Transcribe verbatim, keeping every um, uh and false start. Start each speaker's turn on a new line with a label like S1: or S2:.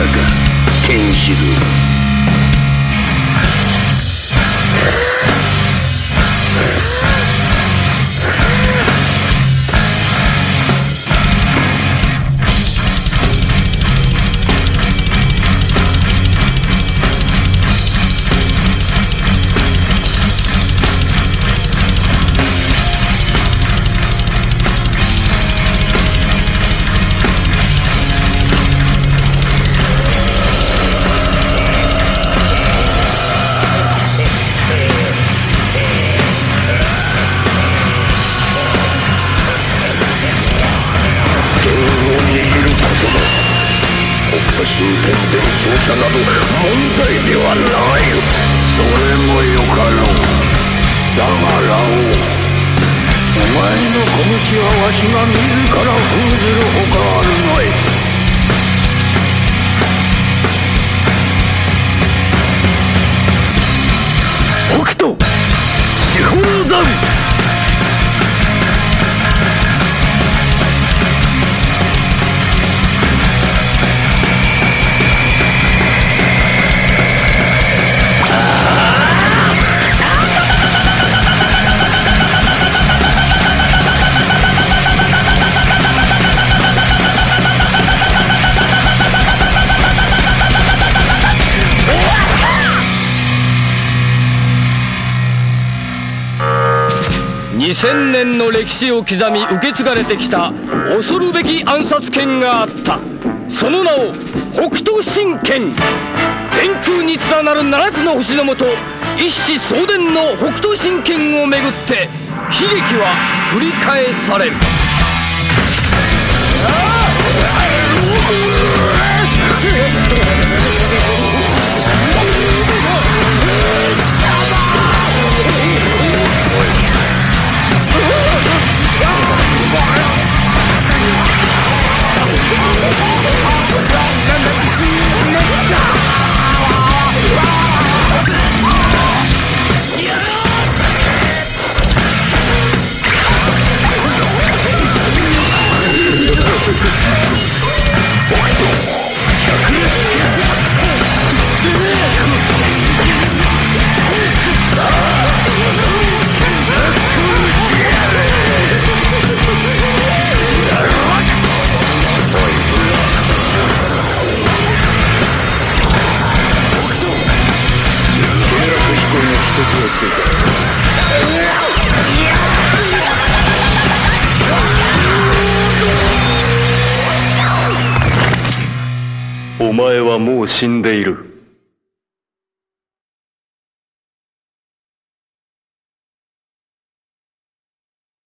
S1: ケンシロウ。真剣伝承者など問題ではない。それもよかろう。だがラオウ、お前の拳はわしが自ら封ずるほかあるまい。北斗四方山。
S2: にせんねんの歴史を刻み受け継がれてきた恐るべき暗殺剣があった。その名を北斗神拳。天空に連なる七つの星のもと、一子相伝の北斗神拳をめぐって悲劇は繰り返される。
S3: お前はもう死んでいる。